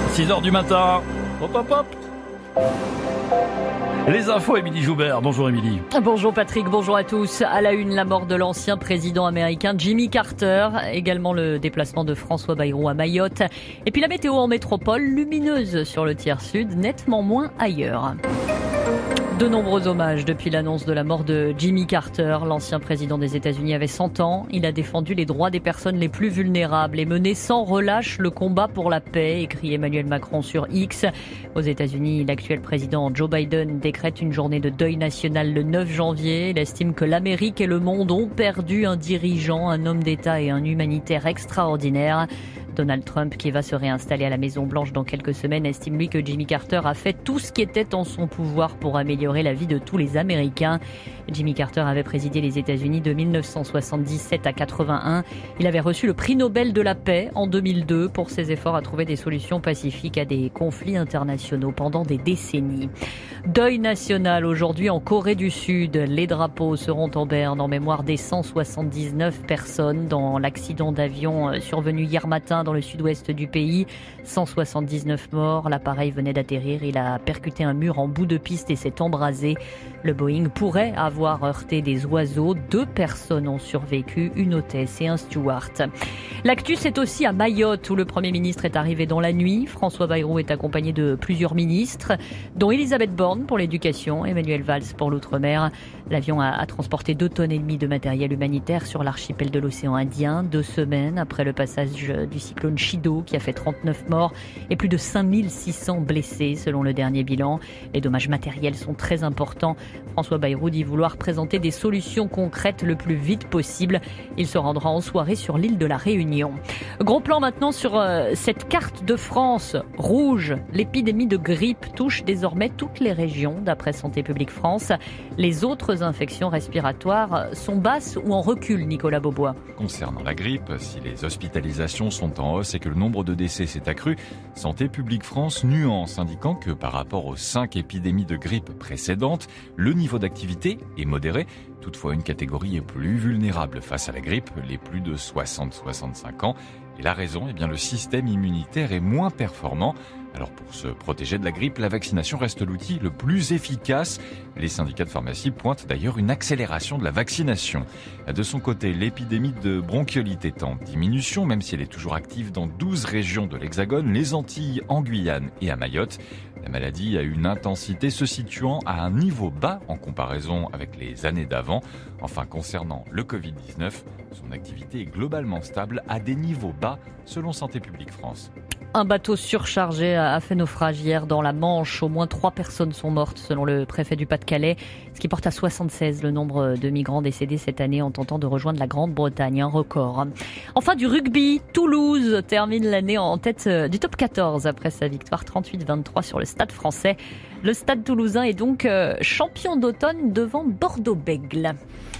6h du matin. Hop hop hop. Les infos, Émilie Joubert. Bonjour Émilie. Bonjour Patrick, bonjour à tous. À la une, la mort de l'ancien président américain Jimmy Carter. Également le déplacement de François Bayrou à Mayotte. Et puis la météo en métropole, lumineuse sur le tiers sud, nettement moins ailleurs. De nombreux hommages depuis l'annonce de la mort de Jimmy Carter. L'ancien président des États-Unis avait 100 ans. Il a défendu les droits des personnes les plus vulnérables et mené sans relâche le combat pour la paix, écrit Emmanuel Macron sur X. Aux États-Unis, l'actuel président Joe Biden décrète une journée de deuil national le 9 janvier. Il estime que l'Amérique et le monde ont perdu un dirigeant, un homme d'État et un humanitaire extraordinaire. Donald Trump, qui va se réinstaller à la Maison-Blanche dans quelques semaines, estime lui que Jimmy Carter a fait tout ce qui était en son pouvoir pour améliorer la vie de tous les Américains. Jimmy Carter avait présidé les États-Unis de 1977 à 81. Il avait reçu le prix Nobel de la paix en 2002 pour ses efforts à trouver des solutions pacifiques à des conflits internationaux pendant des décennies. Deuil national aujourd'hui en Corée du Sud. Les drapeaux seront en berne en mémoire des 179 personnes dans l'accident d'avion survenu hier matin dans le sud-ouest du pays. 179 morts. L'appareil venait d'atterrir. Il a percuté un mur en bout de piste et s'est embrasé. Le Boeing pourrait avoir heurté des oiseaux. 2 personnes ont survécu, une hôtesse et un steward. L'actu, c'est aussi à Mayotte où le Premier ministre est arrivé dans la nuit. François Bayrou est accompagné de plusieurs ministres, dont Elisabeth Borne pour l'éducation, Emmanuel Valls pour l'outre-mer. L'avion a transporté 2,5 tonnes de matériel humanitaire sur l'archipel de l'océan Indien, 2 semaines après le passage du cyclone Chido qui a fait 39 morts et plus de 5600 blessés selon le dernier bilan. Les dommages matériels sont très importants. François Bayrou dit vouloir présenter des solutions concrètes le plus vite possible. Il se rendra en soirée sur l'île de la Réunion. Gros plan maintenant sur cette carte de France rouge. L'épidémie de grippe touche désormais toutes les régions d'après Santé publique France. Les autres infections respiratoires sont basses ou en recul, Nicolas Beaubois. Concernant la grippe, si les hospitalisations sont en hausse et que le nombre de décès s'est accru, Santé publique France nuance, indiquant que par rapport aux 5 épidémies de grippe précédentes, le niveau d'activité est modéré. Toutefois, une catégorie est plus vulnérable face à la grippe, les plus de 60-65 ans. Et la raison, le système immunitaire est moins performant. Alors pour se protéger de la grippe, la vaccination reste l'outil le plus efficace. Les syndicats de pharmacie pointent d'ailleurs une accélération de la vaccination. De son côté, l'épidémie de bronchiolite est en diminution, même si elle est toujours active dans 12 régions de l'Hexagone, les Antilles, en Guyane et à Mayotte. La maladie a une intensité se situant à un niveau bas en comparaison avec les années d'avant. Enfin, concernant le Covid-19, son activité est globalement stable à des niveaux bas selon Santé publique France. Un bateau surchargé a fait naufrage hier dans la Manche. Au moins 3 personnes sont mortes selon le préfet du Pas-de-Calais, ce qui porte à 76 le nombre de migrants décédés cette année en tentant de rejoindre la Grande-Bretagne, un record. Enfin du rugby, Toulouse termine l'année en tête du top 14 après sa victoire 38-23 sur le Stade français. Le Stade toulousain est donc champion d'automne devant Bordeaux-Bègles.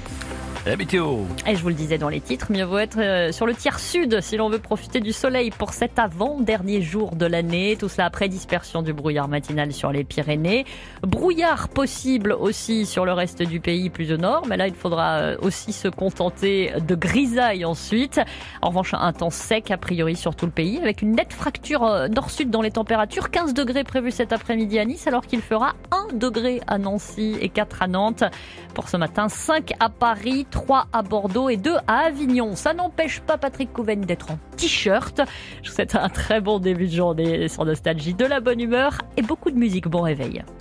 La météo. Et je vous le disais dans les titres, mieux vaut être sur le tiers sud si l'on veut profiter du soleil pour cet avant-dernier jour de l'année. Tout cela après dispersion du brouillard matinal sur les Pyrénées. Brouillard possible aussi sur le reste du pays plus au nord, mais là il faudra aussi se contenter de grisailles ensuite. En revanche, un temps sec a priori sur tout le pays avec une nette fracture nord-sud dans les températures. 15 degrés prévus cet après-midi à Nice alors qu'il fera 1 degré à Nancy et 4 à Nantes. Pour ce matin, 5 à Paris, 3 à Bordeaux et 2 à Avignon. Ça n'empêche pas Patrick Couvenne d'être en t-shirt. Je vous souhaite un très bon début de journée sur Nostalgie, de la bonne humeur et beaucoup de musique. Bon réveil.